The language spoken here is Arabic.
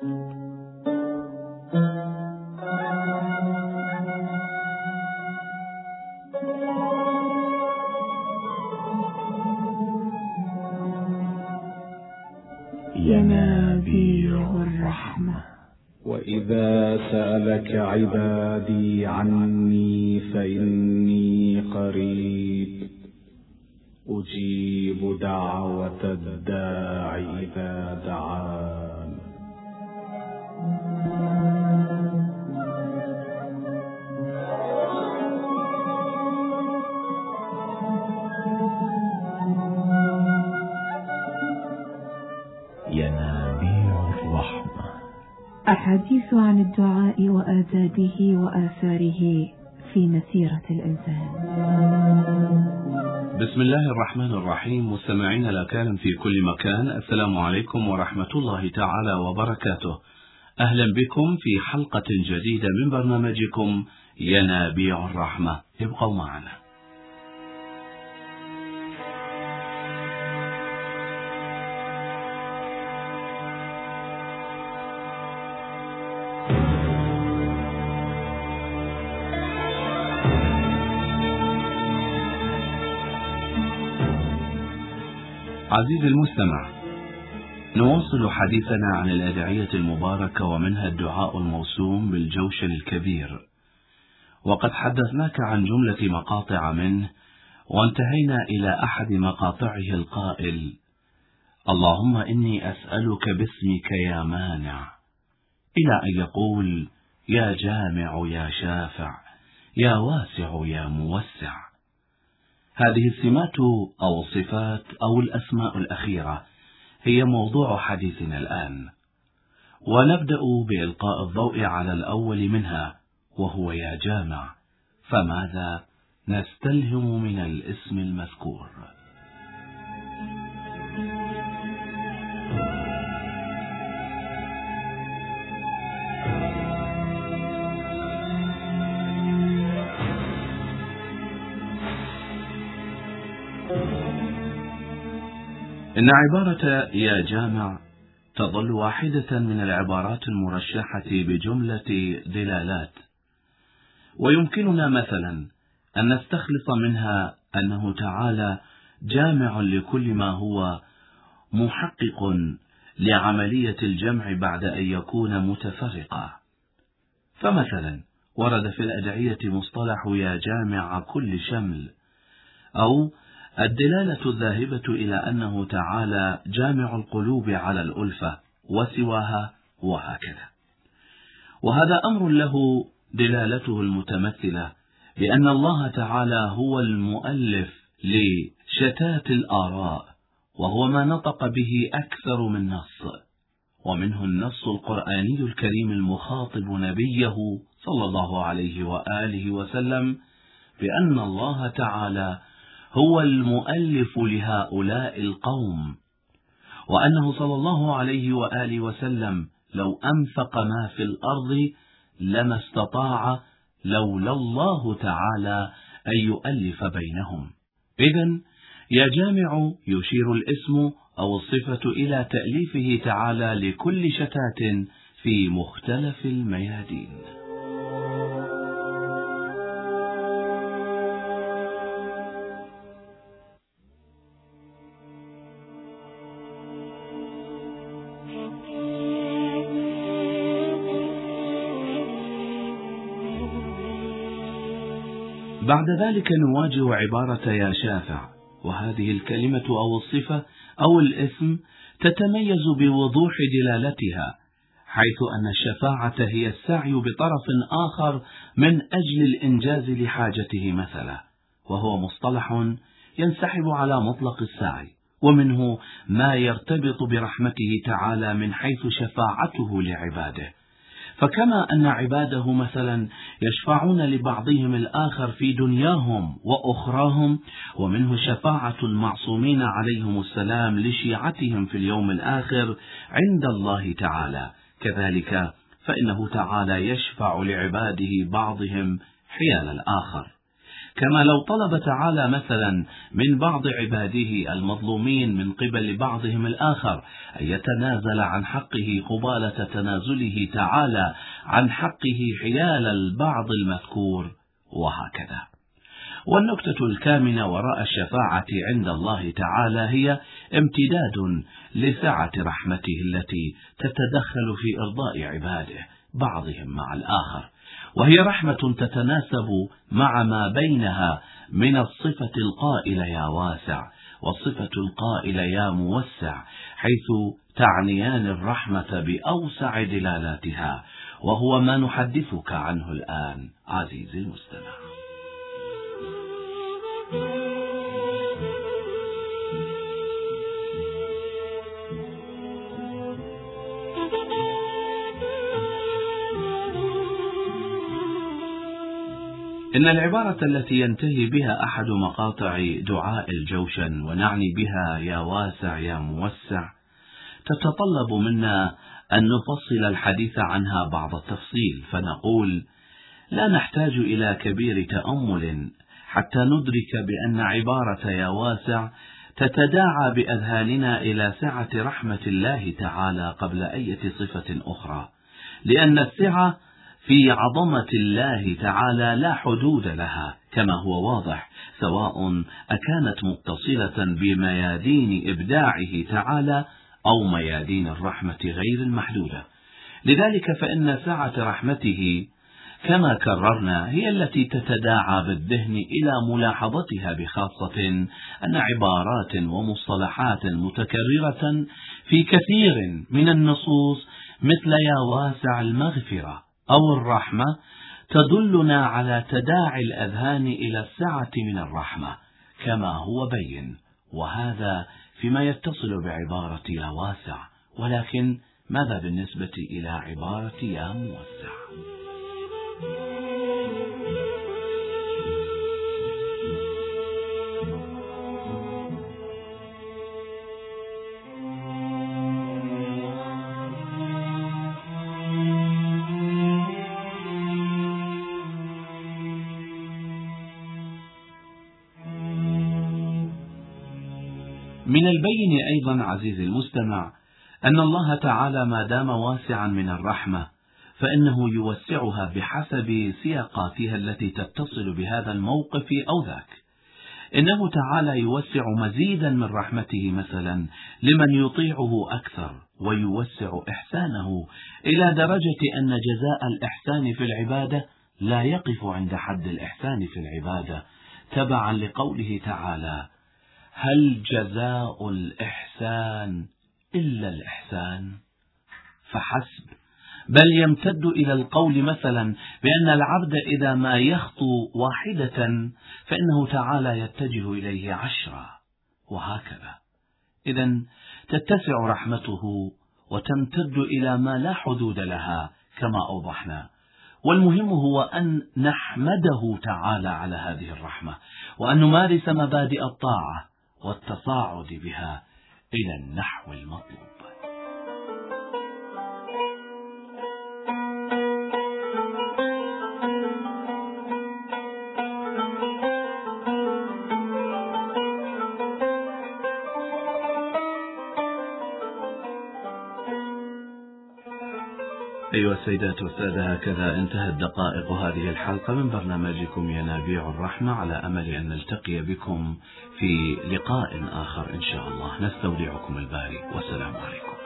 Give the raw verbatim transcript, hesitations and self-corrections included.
ينابيع الرحمة. وإذا سألك عبادي عني فإني قريب أجيب دعوة الداع إذا دعان. ينابيع الرحمة. أحاديث عن الدعاء وآدابه وآثاره في مسيرة الإنسان. بسم الله الرحمن الرحيم. مستمعين الأكارم في كل مكان، السلام عليكم ورحمة الله تعالى وبركاته. أهلا بكم في حلقة جديدة من برنامجكم ينابيع الرحمة. ابقوا معنا. عزيزي المستمع، نواصل حديثنا عن الأدعية المباركة ومنها الدعاء الموسوم بالجوشن الكبير، وقد حدثناك عن جملة مقاطع منه، وانتهينا إلى أحد مقاطعه القائل: اللهم إني أسألك باسمك يا مانع، إلى أن يقول: يا جامع يا شافع يا واسع يا موسع. هذه السمات أو الصفات أو الأسماء الأخيرة هي موضوع حديثنا الآن، ونبدأ بإلقاء الضوء على الأول منها وهو يا جامع. فماذا نستلهم من الاسم المذكور؟ إن عبارة يا جامع تظل واحدة من العبارات المرشحة بجملة دلالات، ويمكننا مثلا أن نستخلص منها أنه تعالى جامع لكل ما هو محقق لعملية الجمع بعد أن يكون متفرقا. فمثلا ورد في الأدعية مصطلح يا جامع كل شمل، أو الدلالة الذاهبة إلى أنه تعالى جامع القلوب على الألفة وسواها، وهكذا. وهذا أمر له دلالته المتمثلة بأن الله تعالى هو المؤلف لشتات الآراء، وهو ما نطق به أكثر من نص، ومنه النص القرآني الكريم المخاطب نبيه صلى الله عليه وآله وسلم بأن الله تعالى هو المؤلف لهؤلاء القوم، وأنه صلى الله عليه وآله وسلم لو أنفق ما في الأرض لما استطاع لولا الله تعالى أن يؤلف بينهم. إذن يا جامع يشير الاسم أو الصفة إلى تأليفه تعالى لكل شتات في مختلف الميادين. بعد ذلك نواجه عبارة يا شافع، وهذه الكلمة أو الصفة أو الاسم تتميز بوضوح دلالتها، حيث أن الشفاعة هي السعي بطرف آخر من أجل الإنجاز لحاجته مثلا، وهو مصطلح ينسحب على مطلق السعي، ومنه ما يرتبط برحمته تعالى من حيث شفاعته لعباده. فكما أن عباده مثلا يشفعون لبعضهم الآخر في دنياهم وأخراهم، ومنه شفاعة المعصومين عليهم السلام لشيعتهم في اليوم الآخر عند الله تعالى، كذلك فإنه تعالى يشفع لعباده بعضهم حيال الآخر. كما لو طلب تعالى مثلا من بعض عباده المظلومين من قبل بعضهم الآخر أن يتنازل عن حقه قبالة تنازله تعالى عن حقه حيال البعض المذكور، وهكذا. والنكتة الكامنة وراء الشفاعة عند الله تعالى هي امتداد لسعة رحمته التي تتدخل في إرضاء عباده بعضهم مع الآخر، وهي رحمة تتناسب مع ما بينها من الصفة القائلة يا واسع والصفة القائلة يا موسع، حيث تعنيان الرحمة بأوسع دلالاتها، وهو ما نحدثك عنه الآن عزيزي المستمع. إن العبارة التي ينتهي بها أحد مقاطع دعاء الجوشن ونعني بها يا واسع يا موسع تتطلب منا أن نفصل الحديث عنها بعض التفصيل، فنقول لا نحتاج إلى كبير تأمل حتى ندرك بأن عبارة يا واسع تتداعى بأذهاننا إلى سعة رحمة الله تعالى قبل أي صفة أخرى، لأن السعة في عظمة الله تعالى لا حدود لها كما هو واضح، سواء أكانت متصلة بميادين إبداعه تعالى أو ميادين الرحمة غير المحدودة. لذلك فإن سعة رحمته كما كررنا هي التي تتداعى بالذهن إلى ملاحظتها، بخاصة أن عبارات ومصطلحات متكررة في كثير من النصوص مثل يا واسع المغفرة أو الرحمة تدلنا على تداعي الأذهان إلى السعة من الرحمة كما هو بين، وهذا فيما يتصل بعبارة يا واسع. ولكن ماذا بالنسبة إلى عبارة يا موسع؟ من البين أيضا عزيزي المستمع أن الله تعالى ما دام واسعا من الرحمة فإنه يوسعها بحسب سياقاتها التي تتصل بهذا الموقف أو ذاك. إنه تعالى يوسع مزيدا من رحمته مثلا لمن يطيعه أكثر، ويوسع إحسانه إلى درجة أن جزاء الإحسان في العبادة لا يقف عند حد الإحسان في العبادة، تبعا لقوله تعالى هل جزاء الإحسان إلا الإحسان فحسب، بل يمتد إلى القول مثلا بأن العبد إذا ما يخطو واحدة فإنه تعالى يتجه إليه عشرة، وهكذا. إذن تتسع رحمته وتمتد إلى ما لا حدود لها كما أوضحنا، والمهم هو أن نحمده تعالى على هذه الرحمة، وأن نمارس مبادئ الطاعة والتصاعد بها إلى النحو المطلوب. أيها السيدات والسادة، هكذا انتهت دقائق هذه الحلقة من برنامجكم ينابيع الرحمة، على أمل أن نلتقي بكم في لقاء آخر إن شاء الله. نستودعكم الباري، والسلام عليكم.